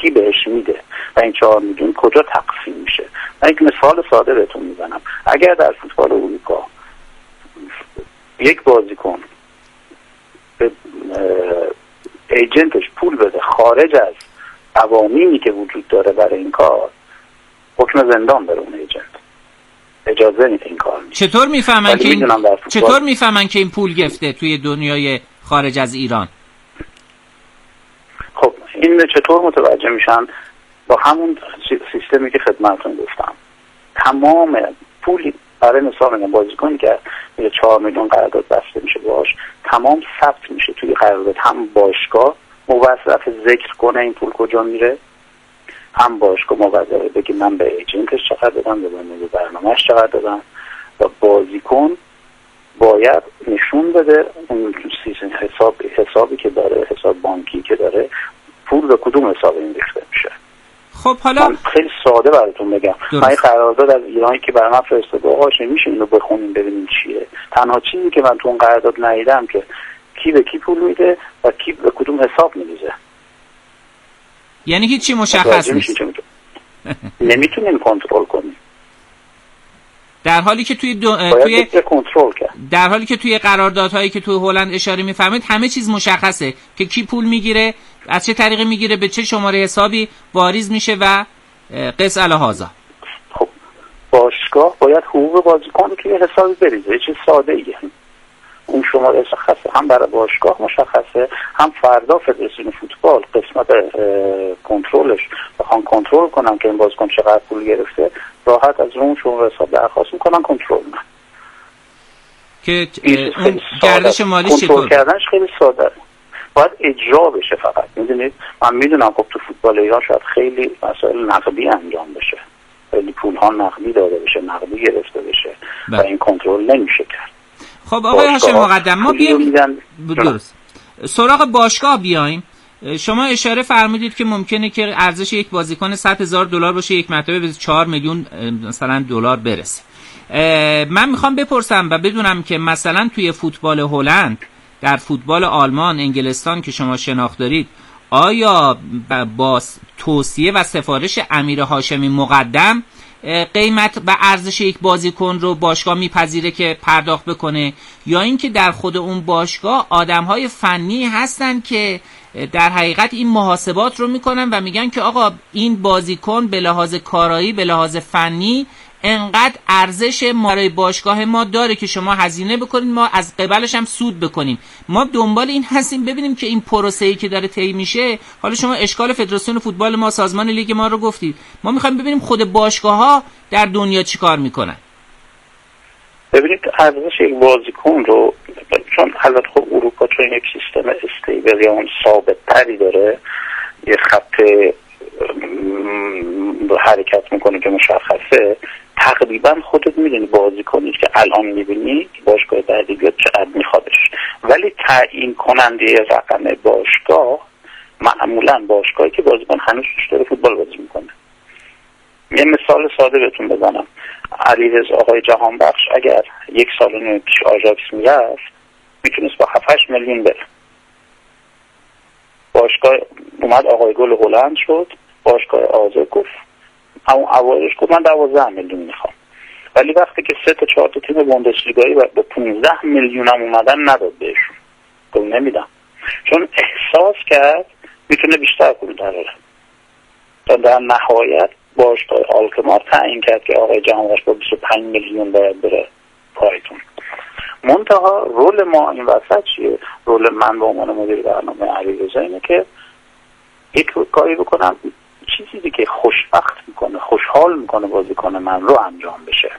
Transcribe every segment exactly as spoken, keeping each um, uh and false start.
کی بهش میده و این چهار میلیون کجا تقسیم میشه. من یک مثال ساده بهتون میزنم. اگر در فوتبال اروپا یک بازیکن به ایجنتش پول بده خارج از قوانینی که وجود داره برای این کار، حکم زندان داره اون ایجنت، اجازه نیست این کار میشه. چطور میفهمن که این چطور میفهمن که این پول گرفته توی دنیای خارج از ایران؟ خب این چطور متوجه میشن؟ با همون سیستمی که خدمتتون گفتم. تمام پولی برای مثال میگم بازیکنی که چهار میلیون قرارداد بسته میشه باش، تمام ثبت میشه توی قرارداد، هم باشگاه موظف ذکر کنه این پول کجا میره، هم باشگاه موظف بگه من به ایجنتش چقدر دادم، به برنامه‌اش چقدر دادم، و بازیکن باید نشون بده اون حساب حسابی که داره، حساب بانکی که داره، پول به کدوم حساب این ریخته میشه. خب حالا من خیلی ساده براتون بگم، من این قرارداد از ایرانی که برای من فرستاده آقاش میشه اینو بخونیم ببینیم چیه. تنها چیزی که من تو اون قرارداد ندیدم که کی به کی پول میده و کی به کدوم حساب میریزه. یعنی هیچی مشخص نیست. نمیتونیم کنترل کنیم. در حالی که توی دو... توی کنترل کرد. در حالی که توی قراردادهایی که توی هلند اشاره می‌فرمایید همه چیز مشخصه که کی پول میگیره، از چه طریقی میگیره، به چه شماره حسابی واریز میشه و قص الهازا. خب باشگاه باید حقوق بازیکن توی حسابی بریزه. چه ساده ایه. اون شماره مشخصه، هم برای باشگاه مشخصه، هم فردا فدراسیون فوتبال قسمت کنترلش بخوان کنترل کنن که این بازیکن چقدر پول گرفته، راحت از اون شماره حساب درخواست میکنن کنترل کنن. که اون گردش مالی چطور کنترل کردنش خیلی ساده، باید اجرا بشه. فقط میدونید من میدونم خب تو فوتبال ایران شاید خیلی مسائل نقدی انجام بشه، خیلی پول ها نقدی داده بشه، نقدی گرفته بشه و این کنترل نمیشه کرد. خب آقای هاشم مقدم ما بیایم درست سراغ باشگاه بیایم. شما اشاره فرمودید که ممکنه که ارزش یک بازیکن صد هزار دلار باشه، یک مرتبه به چهار میلیون مثلا دلار برسه. من میخوام بپرسم و بدونم که مثلا توی فوتبال هلند، در فوتبال آلمان، انگلستان که شما شناخت دارید، آیا با توصیه و سفارش امیر هاشمی مقدم قیمت و ارزش یک بازیکن رو باشگاه میپذیره که پرداخت بکنه، یا اینکه در خود اون باشگاه آدم‌های فنی هستن که در حقیقت این محاسبات رو میکنن و میگن که آقا این بازیکن به لحاظ کارایی، به لحاظ فنی انقدر ارزش برای باشگاه ما داره که شما هزینه بکنید، ما از قبلش هم سود بکنیم. ما دنبال این هستیم ببینیم که این پروسه‌ای که داره طی میشه. حالا شما اشکال فدراسیون فوتبال ما، سازمان لیگ ما رو گفتید، ما میخوایم ببینیم خود باشگاه‌ها در دنیا چیکار میکنن. ببینید ارزش یک بازیکن رو، چون البته خب اروپا چون یک سیستم استیبل یا اون ثابت تری داره، یه خط حرکت میکنه که مشخصه، تقریبا خودت میدونی بازیکنی که الان میبینی باشگاه بعدی بیاد چقدر میخوادش، ولی تعیین کننده رقم باشگاه معمولا باشگاهی که بازیکن هنوز توش داره فوتبال بازی میکنه. یه مثال ساده بهتون بزنم. علیرضا آقای جهانبخش اگر یک سال و نیم پیش آژاکس میرفت میتونست با هفت هشت میلیون بره. باشگاه اومد آقای گل هلند شد، باشگاه آزاد گفت همون اوایلش گفت من دوازده میلیون میخوام، ولی وقتی که سه تا چهار تا تیم بوندسلیگایی با پانزده میلیون هم اومدن نداد بهشون، گفت نمیدم، چون احساس کرد میتونه بیشتر پول دراره. تا در نهایت باشگاه آلکمار تعیین کرد که آقای جهانبخش با بیست و پنج میلیون باید بره پایتون. منتها رول ما این وسط چیه؟ رول من به عنوان مدیر برنامه علیرضا اینه که یک کاری بکنم چیزی که خوشبخت میکنه، خوشحال میکنه بازیکن من رو انجام بشه.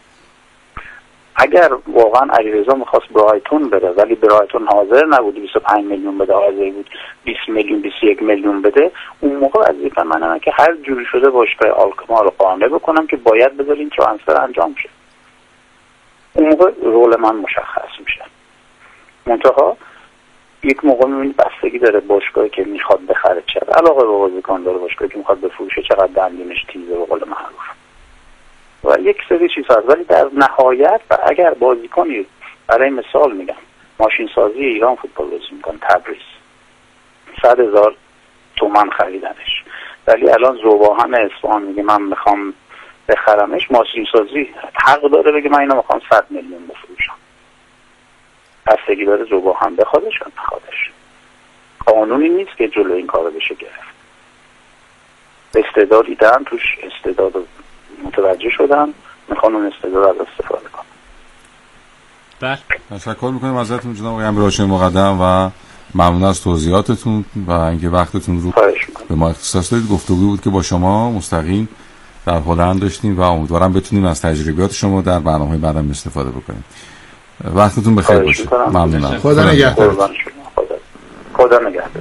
اگر واقعا علیرضا میخواست برایتون بره ولی برایتون حاضر نبود بیست و پنج میلیون بده، حاضر بود بیست میلیون بیست و یک میلیون بده، اون موقع وظیفه منه که هر جوری شده باشگاه آلکمار رو قانع بکنم که باید بذارین ترانسفر انجام شه. اون موقع رول من مشخص میشه. منتها یک موقع میبینید بستگی داره باشگاهی که میخواد بخره چقدر علاقه به بازیکن داره، باشگاهی که میخواد بفروشه چقدر دندونش تیزه به قول معروف و یک سری چیز هست. ولی در نهایت و اگر بازیکنی برای مثال میگم ماشین سازی ایران فوتبال بازی میکنه تبریز صد هزار تومان خریدنش، ولی الان ذوباهن اصفهان میگه من میخوام بخرمش، ماشین سازی حق داره بگه من اینو میخوام صد میلیون بفروشم. بستگی داره ذوباهن بخوادش یا نخوادش. قانونی نیست که جلو این کارو بشه گرفت. استعداد دیدن توش، استعداد متوجه شدن، میخوان اون استعداد از استفاده کنن. بله. تشکر میکنیم ازتون جناب آقای امیرهاشمی مقدم و ممنون از توضیحاتتون و اینکه وقتتون رو به ما اختصاص دادید. گفتگویی بود که با شما مستقیم در هلند داشتیم و امیدوارم بتونیم از تجربیات شما در برنامه‌های بعدم استفاده بکنیم. وقتتون بخیر باشه. ممنونم. خدا نگهدار. خدا نگهدار.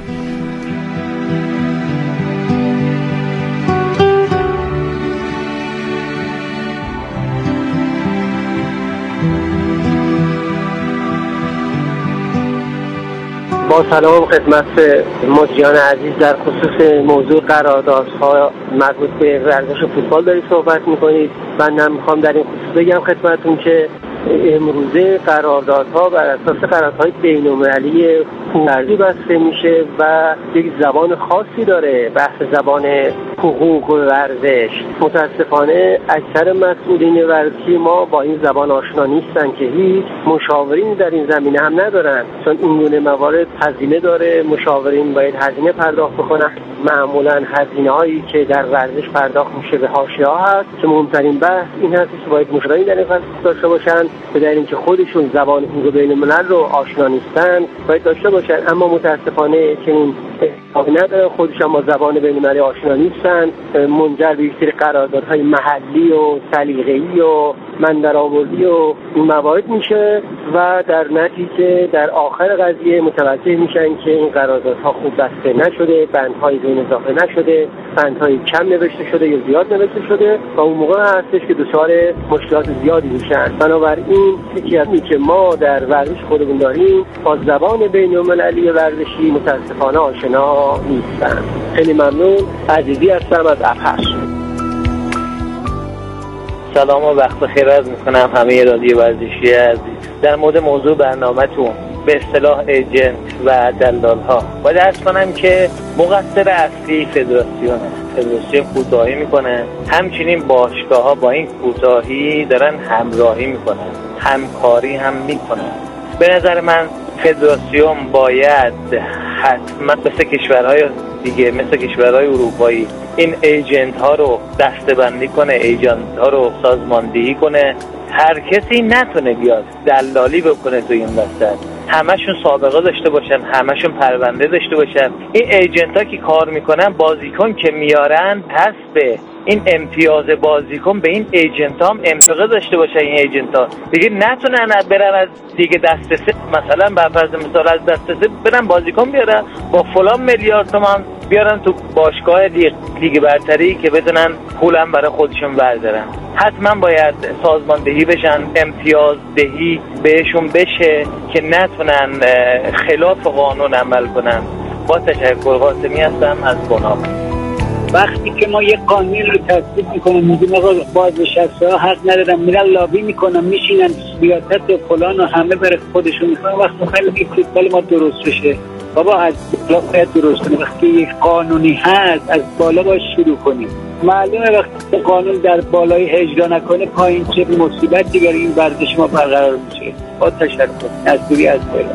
با سلام خدمت مجریان عزیز، در خصوص موضوع قراردادها مربوط به ورزش فوتبال دارید صحبت میکنید. من نمیخوام در این خصوص بگم خدمتتون که امروزه قراردادها بر اساس قراردادهای بین‌المللی ورزشی بسته میشه و یک زبان خاصی داره، بحث زبان حقوق ورزش. متاسفانه اکثر مسئولین ورزشی ما با این زبان آشنا نیستن که هیچ مشاورین در این زمینه هم ندارن، چون این گونه موارد هزینه داره. مشاورین باید هزینه پرداخت بکنن. معمولا هزینه هایی که در ورزش پرداخت میشه به حاشیه‌ها هست که مهمترین بحث این هست که باید مشاورین در این فصل داشته باشن به دلیل اینکه خودشون زبان حقوق بین الملل رو آشنا نیستن باید داشته باشن، اما متاسفانه چنین اتفاقی نداره. خودشون با زبان بین المللی آشنا نیستن، منجر به یک سری قراردادهای محلی و سلیقه‌ای و مندرآوردی و این موارد میشه و در نتیجه در آخر قضیه متوجه میشن که این قراردادها خوب بسته نشده، بندهای بین اضافه نشده، بندهای کم نوشته شده یا زیاد نوشته شده و اون موقع هستش که دچار مشکلات زیادی میشن. بنابراین یکی از این که ما در ورزش خودمون داریم با زبان بین‌المللی ورزشی متاسفانه آشنا نیستن. خیلی ممنون. عزیزی هستم از ابهش. سلام و وقت بخیر عرض میکنم همه رادیو ورزشی عزیز. در مورد موضوع برنامه‌تون به اصطلاح ایجنت و دلال ها باید عرض کنم که مقصر اصلی فدراسیونه. فدراسیون کوتاهی میکنه، همچنین باشگاه ها با این کوتاهی دارن همراهی میکنن، همکاری هم میکنن. به نظر من فدراسیون باید حتما مثل کشورهای دیگه، مثل کشورهای اروپایی، این ایجنت ها رو دسته‌بندی کنه، ایجنت ها رو سازماندهی کنه. هر کسی نتونه بیاد دلالی بکنه تو این وسط. همشون سابقه داشته باشن، همشون پرونده داشته باشن. این ایجنت ها که کار میکنن، بازیکن که میارن، پس به این امتیاز بازیکن به این ایجنت ها هم امتیاز داشته باشن. این ایجنت ها دیگه نتونن برن از دیگه دست سه، مثلا بر فرض مثال از دست سه برن بازیکن بیارن با فلان میلیارد تومان بیارن تو باشگاه لیگ, لیگ برتری که بتونن پولم برای خودشون بردارن. حتما باید سازماندهی بشن، امتیاز دهی بهشون بشه که نتونن خلاف قانون عمل کنن. با تشکر. قاسمی هستم از بناب. وقتی که ما یه قانون رو تصویب میکنیم میگیم آقا بازنشسته ها حق ندارن، میرن لابی میکنن، میشینن سیاست و فلان و همه بره خودشون میکنن. وقتی خیلی فوتبال ما درست بشه بابا از بالا باید درست کنیم. وقتی یک قانونی هست از بالا باید شروع کنیم. معلومه وقتی قانون در بالای اجرا نکنه پایین چه مصیبت دیگر این ورزش ما برقرار میشه. با تشکر. نصیری از بالا.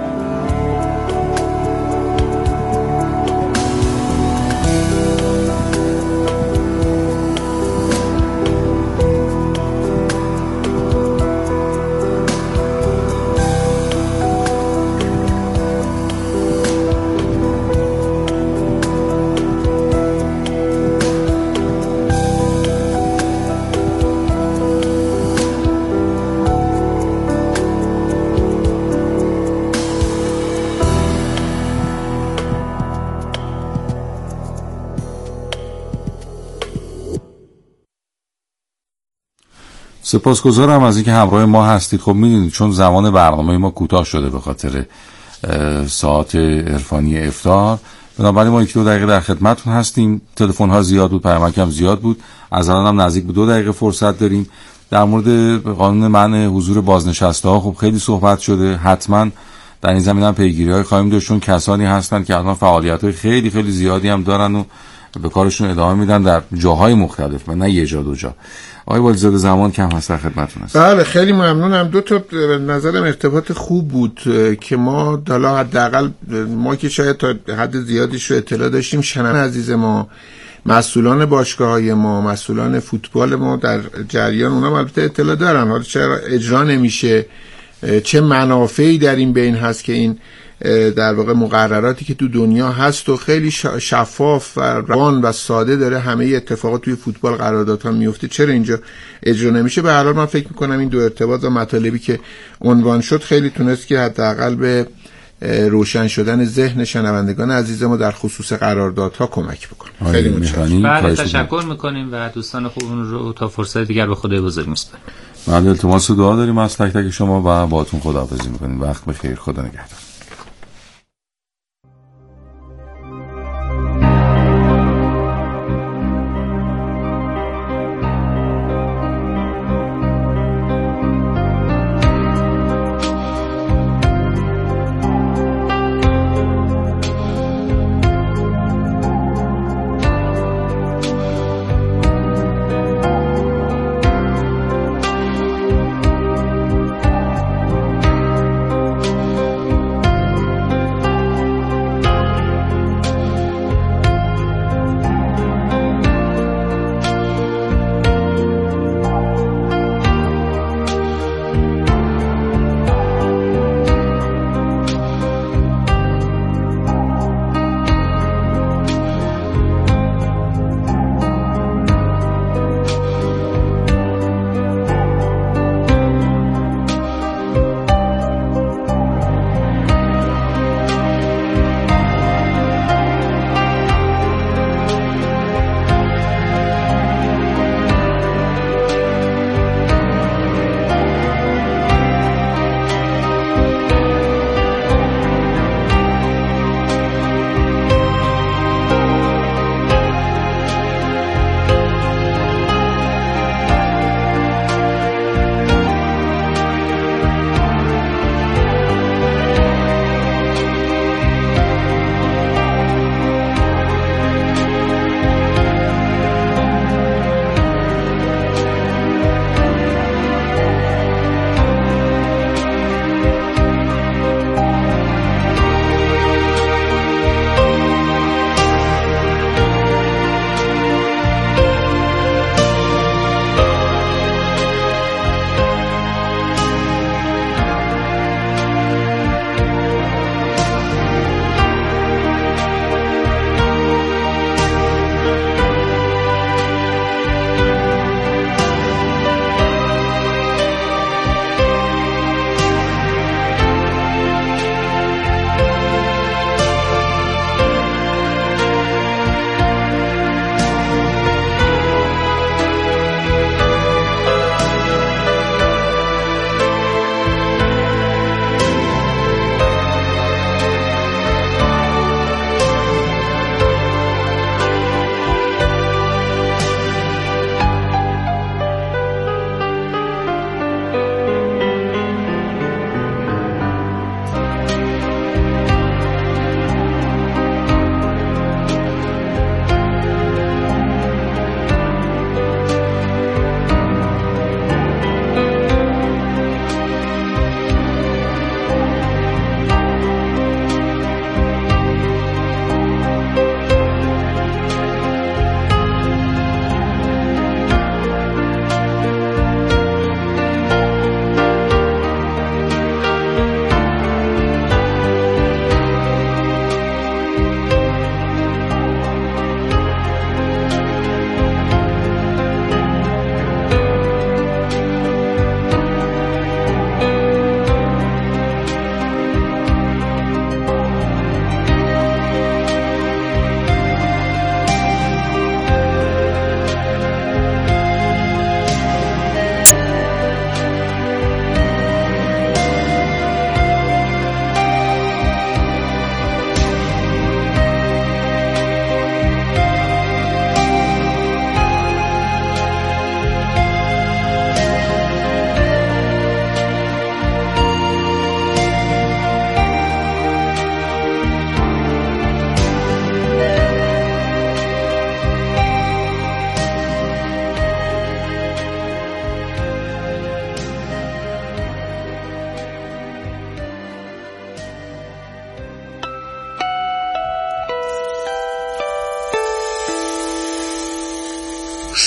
سپاسگزارم از اینکه همراه ما هستید. خب میدونید چون زمان برنامه ما کوتاه شده به خاطر ساعت عرفانی افطار، بنابراین ما یک دو دقیقه در خدمتتون هستیم. تلفن ها زیاد بود، پیامک هم زیاد بود، از الان هم نزدیک به دو دقیقه فرصت داریم. در مورد قانون منع حضور بازنشسته ها خب خیلی صحبت شده. حتما در این زمینه هم پیگیری های خواهیم داشت، چون کسانی هستند که الان فعالیت های خیلی خیلی زیادی هم دارن و به کارشون ادامه میدن در جاهای مختلف و نه یه جا دو جا. آقای والزاده زمان کم هست، در خدمتتون هست. بله خیلی ممنونم. دو تا نظرم ارتباط خوب بود که ما حالا حداقل ما که شاید تا حد زیادیش رو اطلاع داشتیم، شنوندگان عزیز ما، مسئولان باشگاه‌های ما، مسئولان فوتبال ما در جریان، اونا البته اطلاع دارن، حالا چرا اجرا نمیشه، چه منافعی در این بین هست که این در واقع مقرراتی که تو دنیا هست و خیلی شفاف و روان و ساده داره همه اتفاقات توی فوتبال قراردادها میفته، چرا اینجا اجرا نمیشه؟ به هر حال من فکر میکنم این دو ارتباط و مطالبی که عنوان شد خیلی تونست که حداقل به روشن شدن ذهن شنوندگان عزیز ما در خصوص قراردادها کمک بکنه. خیلی متشکرم. بله تشکر میکنیم و دوستان خوبمون رو تا فرصت دیگر به خدای بزرگ میسپاریم. بله التماس دعا داریم از تک تک شما و باهاتون خداحافظی میکنیم. وقت بخیر، خدا نگهدار.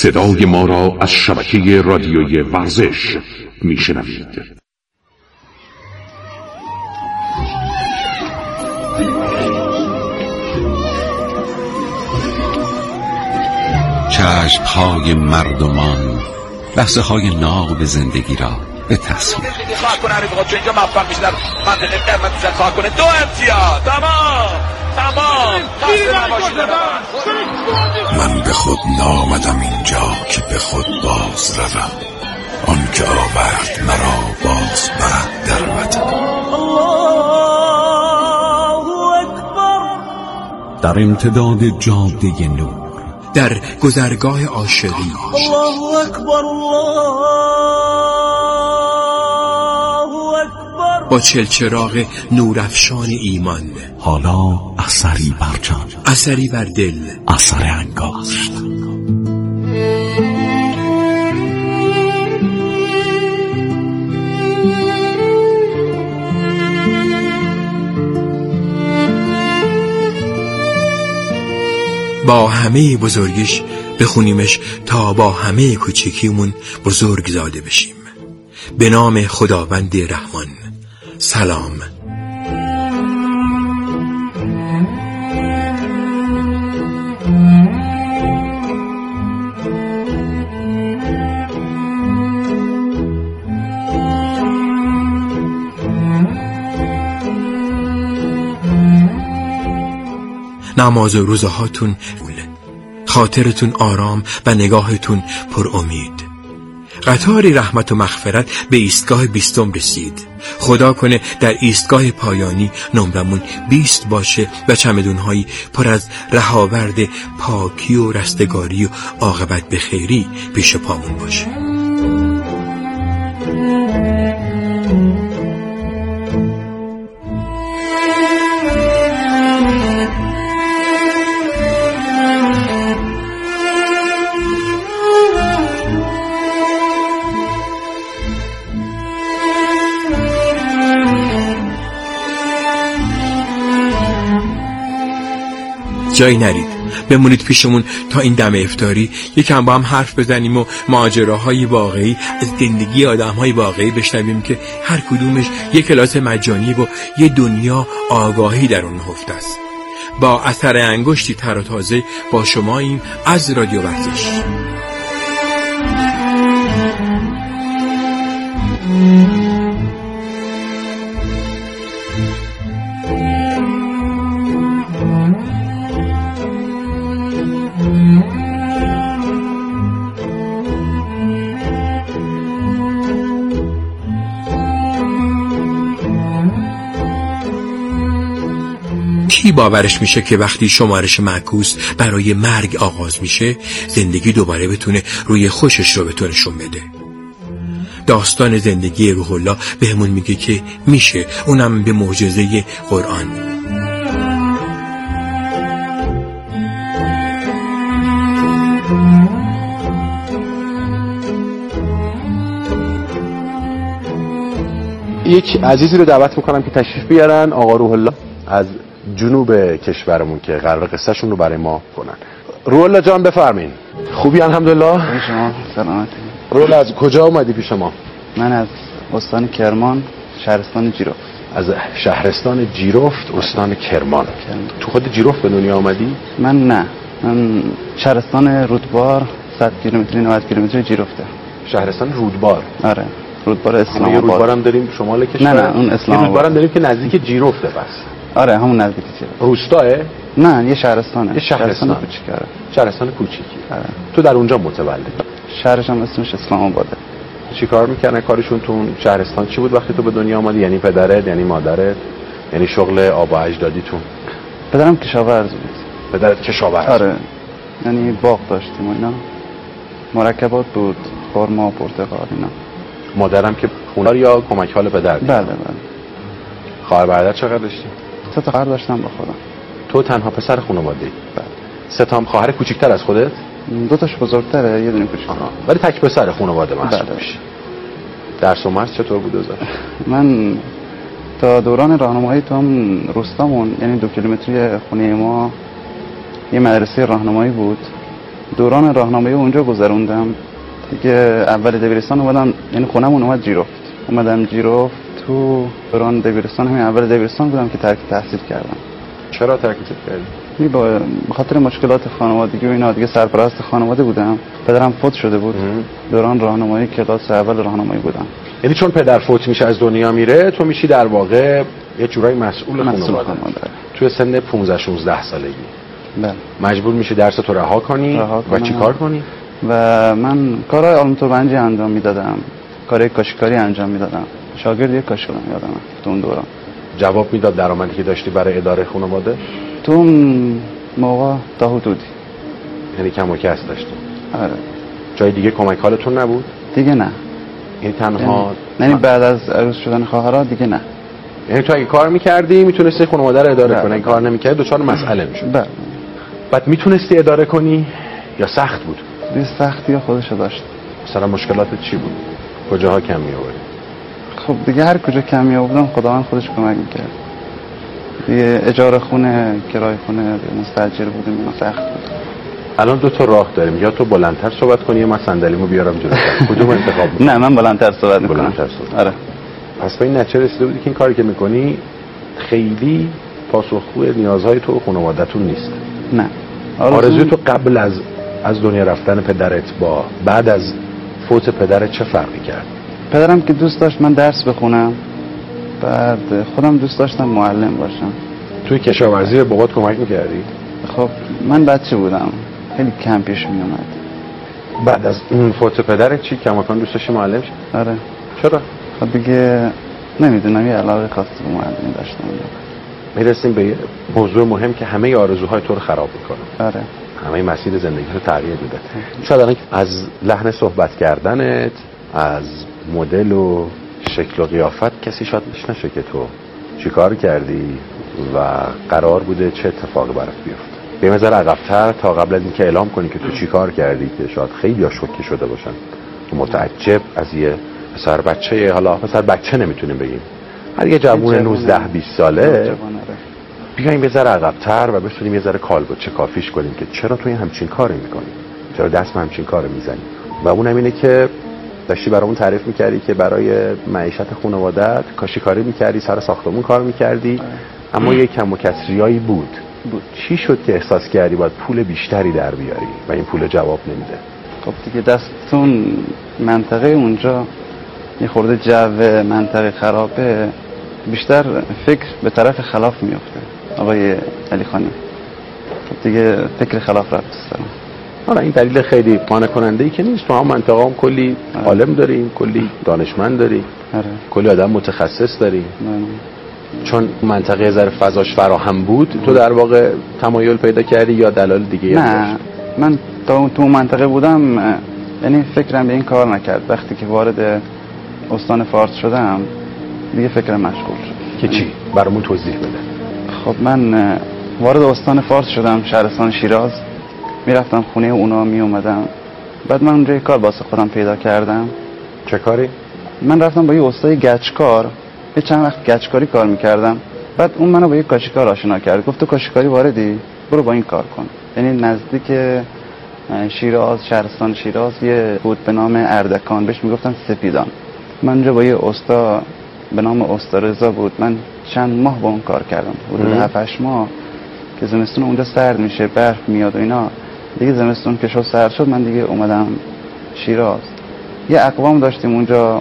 صدای ما را از شبکه رادیوی ورزش میشنوید. چشم‌های مردمان لحظه های ناب زندگی را به تصویر دو امتیاز تمام تمام. من به خود نامدم اینجا که به خود باز روم، آن که آورد مرا باز برد در وطن. در امتداد جاده نور، در گذرگاه عاشقی، الله اکبر الله اکبر، با چلچراغ نورافشان ایمان، حالا اثری بر جان، اثری بر دل، اثر انگاشت. با همه بزرگیش بخونیمش تا با همه کوچکیمون بزرگ زاده بشیم. به نام خداوند رحمان. سلام. نماز و روزه هاتون خاطرتون آرام و نگاهتون پر امید. قطاری رحمت و مغفرت به ایستگاه بیستم رسید. خدا کنه در ایستگاه پایانی نمرمون بیست باشه و چمدونهایی پر از رهاورد پاکی و رستگاری و عاقبت به خیری پیش پامون باشه. جایی نرید، بمونید پیشمون تا این دم افطاری یکم با هم حرف بزنیم و ماجراهای واقعی از زندگی آدمهای واقعی بشنویم که هر کدومش یک کلاس مجانی و یه دنیا آگاهی در اون نهفته است. با اثر انگشتی تر و تازه با شماییم از رادیو ورزش. کی باورش میشه که وقتی شمارش معکوس برای مرگ آغاز میشه زندگی دوباره بتونه روی خوشش رو بتونه نشون بده؟ داستان زندگی روح الله بهمون میگه که میشه، اونم به معجزه قرآن. یک عزیزی رو دعوت میکنم که تشریف بیارن، آقا روح الله از جنوب کشورمون که قرار قصهشون رو برای ما کنن. روح الله جان بفرمین. خوبی الحمدلله؟ شما سلامتی. روح الله از کجا اومدی پیش ما؟ من از استان کرمان، شهرستان جیرفت. از شهرستان جیرفت، استان کرمان. کرمان. تو خود جیرفت به دنیا آمدی؟ من نه، من شهرستان رودبار صد کیلومتری نود کیلومتری جیرفته. شهرستان رودبار؟ آره. رودبار اسلام آباد. رودبار هم داریم شمال کشور؟ نه نه اون اسلام آباد. رودبار هم داریم که نزدیک جیرفته بس. آره همون نزدیک جیرفت. روستاه؟ نه یه شهرستانه. یه شهرستان کوچیکه. شهرستان کوچیکی. آره. تو در اونجا متولد؟ شهرش هم اسمش اسلام آباده. چی کار میکنن کارشون تو اون شهرستان؟ چی بود وقتی تو به دنیا آمدی؟ یعنی پدرت، یعنی مادرت، یعنی شغل آبا اجدادیتون؟ پدرم کشاورز بود. پدرت کشاورز؟ آره. یعنی باغ داشتیم و اینا. مرکبات بود، خرما، پرتقال اینا. مادرم که خونار یا کمک حال پدر؟ بله بله. خواهر برادر چقدر داشتی؟ سه تا خواهر داشتم با خودم. تو تنها پسر خانواده‌ای؟ بله. سه تا هم خواهر کوچیک‌تر از خودت؟ دو تاش بزرگتره، یه دونه کوچیک‌تره. ولی تک پسر خانواده محسوب بله. میشی. درس و مرز چطور بود اوضاع؟ من تا دوران راهنمایی تو هم روستامون، یعنی دو کیلومتری خونه ما یه مدرسه راهنمایی بود دوران راهنمایی اونجا گذروندم دیگه. اول دبیرستان اومدم، یعنی خونمون اومد جیرفت، اومدم جیرفت. تو دوران دبیرستان همین اول دبیرستان بودم که ترک تحصیل کردم. چرا ترک کردی؟ می با خاطر مشکلات خانوادگی و اینا دیگه. سرپرست خانواده بودم، پدرم فوت شده بود. ام. دوران راهنمایی کلاس اول راهنمایی بودم. یعنی چون پدر فوت میشه از دنیا میره، تو میشی در واقع یه جورایی مسئول خانواده. توی سن پانزده شانزده سالگی بله مجبور میشی درس تو رها کنی رها و چی کار کنی؟ و من کارهای آلمتوربنجی انجام میدادم، کارهای کاشیکاری انجام میدادم. شاگرد یک کاشیکار یادمه تو اون دوران. جواب میداد درآمدی که داشتی برای اداره خانواده؟ تو اون موقع تا حدودی. یعنی کم و کس داشتی؟ آره. جای دیگه کمک حالتون نبود؟ دیگه نه. یعنی تنها یعنی نه. بعد از عروس شدن خواهرها دیگه نه. یعنی تو اگه کار میکردی میتونستی خانواده رو اداره کنی، اگه کار نمیکردی دچار مسئله میشد. بله. بعد میتونستی اداره کنی یا سخت بود؟ دیگه سختی خودشو داشت. مثلا مشکلاتت چی بود؟ کجاها کم میآوردی؟ خب دیگه هر کجا کم میآوردم خداوند خودش کمک میکرد. دیگه اجاره خونه، کرایه خونه، مستاجر بودیم، اینا سخت بود. الان دو تا راه داریم، یا تو بلندتر صحبت کنی یا من صندلیمو بیارم جلوتر. کدوم انتخاب می‌کنی؟ نه من بلندتر صحبت می‌کنم. بلندتر صحبت. آره. پس به این نتیجه رسیده بودی که این کاری که می‌کنی خیلی پاسخگو نیازهای تو و خانواده‌تون نیست. نه. آرزوی تو قبل از از دنیا رفتن پدرت با بعد از فوت پدرت چه فرقی کرد؟ پدرم که دوست داشت من درس بخونم، بعد خودم دوست داشتم معلم باشم. توی کشاورزی به بابات کمک می‌کردی؟ خب من بچه بودم، خیلی کم پیش میومد. بعد از اون فوت پدرت چی کماکان دوست داشتی معلم شی؟ آره. چرا؟ خب دیگه نمیدونم، یه علاقه خاصی به معلمی داشتم. میرسیم به یه موضوع مهم که همه آرزوهای تو رو خراب میکنه. آره. همه مسیر زندگی رو تغییر میده. شاید الان از لحن صحبت کردنت، از مدل و شکل و قیافت کسی شاید نشه که تو چیکار کردی و قرار بوده چه اتفاقی برات بیفته. به نظر عقب‌تر تا قبل از اینکه اعلام کنی که تو چیکار کردی که شاید خیلی‌ها شوکه شده باشن، متعجب از یه پسر بچه، حالا پسر بچه نمیتونیم بگیم، هر یه جوون نوزده بیست ساله، بیایم یه ذره عقب‌تر و بتونیم یه ذره کالبد کافیش کنیم که چرا توی همچین کاری میکنی، چرا دست به همچین کاری میزنی. و اونم اینه که داشتی برامون تعریف میکردی که برای معیشت خانواده‌ات کاشیکاری میکردی، سر ساختمون کار میکردی، اما یه کم و کسریایی بود. بود. چی شد که احساس کردی باید پول بیشتری در بیاری و این پول جواب نمیده؟ خب دیگه دستتون منطقه اونجا یه خورده جو منطقه خرابه، بیشتر فکر به طرف خلاف میفته آقای علی خانی. خب دیگه فکر خلاف رفت سرم. حالا این دلیل خیلی قانع کننده ای که نیست. تو هم منطقه هم کلی آره. عالم داریم، کلی دانشمند داریم، آره. کلی آدم متخصص داریم. آره. چون منطقه ذره فضاش فراهم بود تو در واقع تمایل پیدا کردی یا دلایل دیگه؟ نه من تا تو منطقه بودم، یعنی فکرم به این کار نکرد. وقتی که وارد استان فارس شدم دیگه فکرم مشغول شد. که چی؟ برامون توضیح بده. خب من وارد استان فارس شدم، شهرستان شیراز، میرفتم خونه اونا می اومدم. بعد من اونجا کار واسه خودم پیدا کردم. چه کاری؟ من رفتم با یه استاد گچکار، یه چند وقت گچکاری کار میکردم. بعد اون منو با یه کاشیکار آشنا کرد، گفت تو کاشیکاری واردی؟ برو با این کار کن. یعنی نزدیک شیراز، شهرستان شیراز یه بود به نام اردکان، بهش میگفتن سپیدان. من اونجا با یه استا به نام استا رضا بود، من چند ماه با اون کار کردم، حدود هفت هشت ماه. که زمستون اونجا سرد میشه، برف میاد و اینا، دیگه زمستون که شد سرد شد، من دیگه اومدم شیراز. یه اقوام داشتیم اونجا،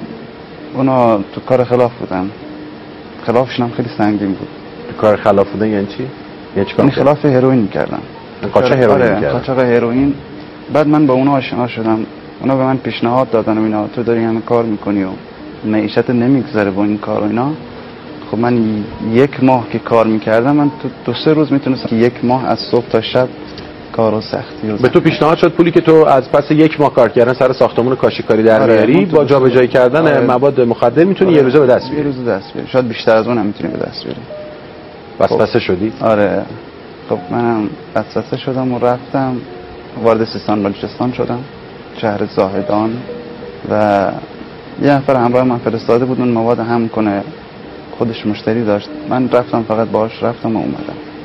اونا تو کار خلاف بودن، خلافشون هم خیلی سنگین بود. تو کار خلاف بودن یعنی چی؟ یعنی چیکار؟ یعنی خلاف هروئین میکردن، قاچاق هروئین میکردن. قاچاق هروئین. بعد من با اونا آشنا شدم، اونا به من پیشنهاد دادن و اینا، تو داری همه کار میکنی و معیشت نمیگذره با این کار و اینا. خب من یک ماه که کار میکردم، من تو دو سه روز میتونستم یک ماه از صبح تا شب کار و سختی و به تو پیشنهاد شد پولی که تو از پس یک ماه کار کردن سر ساختمون کاشیکاری در میاری، آره، با جابجایی کردن آره. مواد مخدر میتونی آره. یه روزه به دست بیاری. یه روزه دست بیاری، شاید بیشتر از اون هم میتونی به دست بیاری. وسوسه شدی؟ آره. خب منم وسوسه شدم و رفتم وارد سیستان بلوچستان شدم، شهر زاهدان، و یه نفر همراه من فرستاده بود اون مواد هم کنه، خودش مشتری داشت. من رفتم فقط باهاش رفتم و اومدم.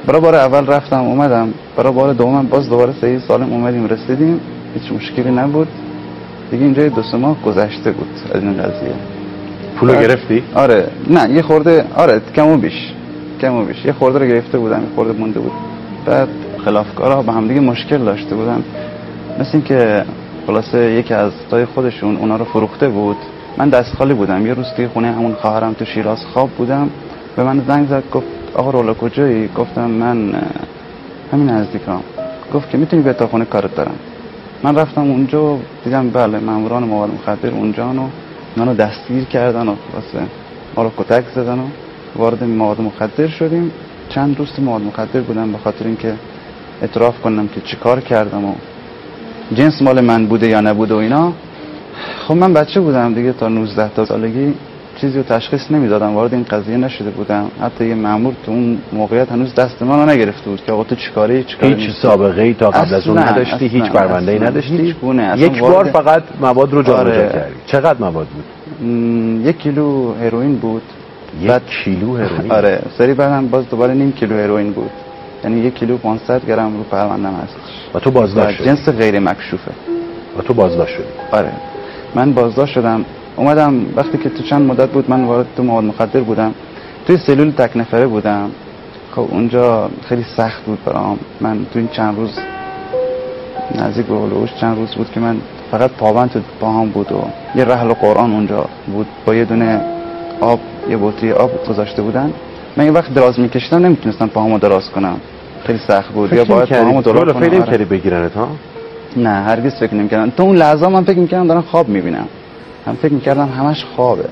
برای بار اول رفتم اومدم، برای بار دومم باز دوباره صحیح سالم اومدیم رسیدیم، هیچ مشکلی نبود دیگه. اینجا دو سه ماه گذشته بود از این قضیه. پولو گرفتی؟ آره نه یه خورده، آره کم و بیش کم و بیش یه خورده رو گرفته بودم، یه خورده مونده بود. بعد خلافکارا با هم دیگه مشکل داشته بودن، مثل این که خلاصه یکی از تای خودشون اونا رو فروخته بود. من دست خالی بودم، یه روز توی خونه همون خواهرم تو شیراز خواب بودم، به من زنگ زد گفت آقا رولا کجایی؟ گفتم من همین نزدیکام. گفت که میتونی به تا خونه کارت دارم. من رفتم اونجا دیدم بله ماموران مواد مخدر اونجا نو منو دستگیر کردن و واسه ما رو کتک زدن و وارد مواد مخدر شدیم. چند روز تو مواد مخدر بودم به خاطر اینکه اعتراف کنم که چیکار کردم و جنس مال من بوده یا نبوده و اینا. خب من بچه بودم دیگه، تا نوزده تا سالگی چیزی رو تشخیص نمیدادم، وارد این قضیه نشده بودم. حتی یه مأمور تو اون موقعیت هنوز دست منو نگرفته بود که آقا تو چیکاری چیکاری. هیچ سابقه ای تا قبل از اون نداشتی؟ هیچ پرونده ای نداشتی؟ هیچ گونه. یک بار فقط مواد رو جابجا کردی. چقدر مواد بود؟ یک کیلو هروئین بود. یک کیلو هروئین؟ آره سری بعدم باز دوباره نیم کیلو هروئین بود، یعنی یک کیلو پانصد گرم رو پروندم هستش. و تو بازداشت شدی؟ جنس غیر مکشوفه. و تو بازداشت شدی؟ آره من بازداشت شدم. اومدم وقتی که تو چند مدت بود من وارد تو مواد مخدر بودم، توی سلول تک نفره بودم. خب اونجا خیلی سخت بود برام. من تو این چند روز نزدیک به هلوش چند روز بود که من فقط پاوند تو پاهام بود و یه رحل قرآن اونجا بود با یه دونه آب، یه بطری آب گذاشته بودن. من یه وقت دراز میکشیدم نمیتونستم پاهامو دراز کنم، خیلی سخت بود. یا باید پاهامو دراز کنم. فکر نمی‌کردی بگیرنت ها؟ نه هرگز فکر نمی‌کردم. تو اون لحظه من فکر می‌کردم دارم خواب می‌بینم، هم فکر می‌کردم همش خوابه.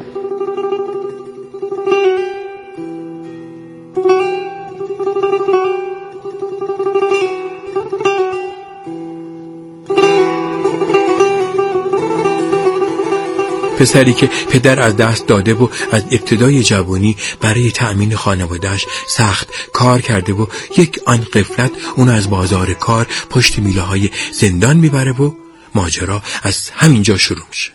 پسری که پدر از دست داده و از ابتدای جوانی برای تأمین خانوادهش سخت کار کرده و یک آن غفلت اون از بازار کار پشت میله های زندان میبره و ماجرا از همینجا شروع میشه.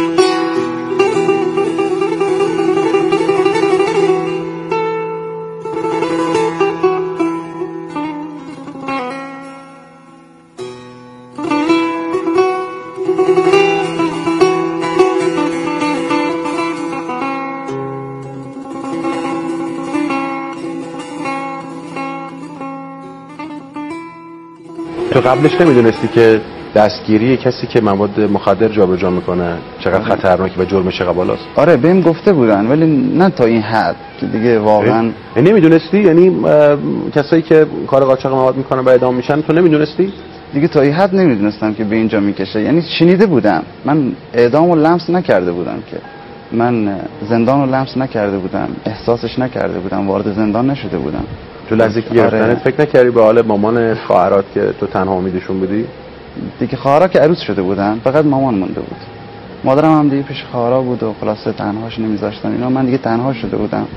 تو قبلش نمیدونستی که دستگیری کسی که مواد مخدر جابجا میکنه چقدر خطرناکه و جرمش چقدر بالاست؟ آره بهم گفته بودن ولی نه تا این حد دیگه واقعا. نمیدونستی؟ یعنی کسایی که کار قاچاق مواد میکنن و اعدام میشن تو نمیدونستی؟ دیگه تا این حد نمیدونستم که به اینجا میکشه. یعنی شنیده بودم، من اعدامو لمس نکرده بودم، که من زندانو لمس نکرده بودم، احساسش نکرده بودم، وارد زندان نشده بودم. تو لحظه که گرفتنت آره. فکر نکردی به حال مامان خواهرات که تو تنها امیدشون بودی؟ دیگه خواهرها که عروس شده بودن، فقط مامان مونده بود. مادرم هم دیگه پیش خواهرها بود و خلاصه تنهاش نمیذاشتن اینا. من دیگه تنها شده بودم.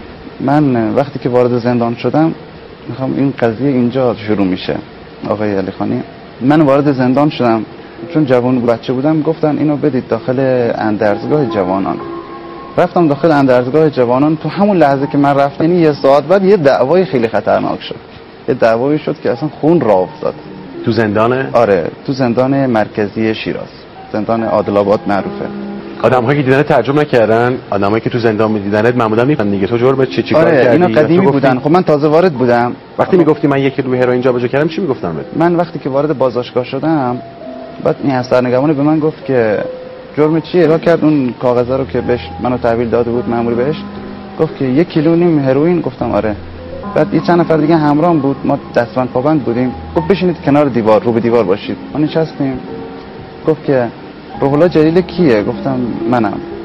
من وقتی که وارد زندان شدم، میخوام این قضیه اینجا شروع میشه آقای علی خانی. من وارد زندان شدم چون جوان بچه بودم، گفتن اینو بدید داخل اندرزگاه جوانان. رفتم داخل اندرزگاه جوانان. تو همون لحظه که من رفتم، یعنی یه ساعت بعد یه دعوای خیلی خطرناک شد. یه دعوایی شد که اصلا خون راه افتاد. تو زندان؟ آره تو زندان مرکزی شیراز، زندان عادل آباد معروفه. آدم‌هایی که دیدن تعجب نکردن؟ آدمایی که تو زندان می‌دیدنت معمولا میگن دیگه تو جرم چی چیکار آره، کردی؟ اینا قدیمی بودن. خب من تازه وارد بودم. وقتی میگفتی من یک کیلو هروئین جابجا کردم چی میگفتن بهت؟ من وقتی که وارد بازداشتگاه شدم، بعد این اسرنگبان به من گفت که جرم چیه؟ اعلام کرد اون کاغذا رو که بهش منو تحویل داده بود مأمور بهش، گفت که یک کیلو نیم هروئین. گفتم آره. بعد یه چند نفر دیگه همراهم بود، ما دستبند پابند بودیم. گفت بشینید کنار دیوار، رو به دیوار باشید. ما نشستیم. گفت که روح الله جلیل کیه؟ گفتم منم.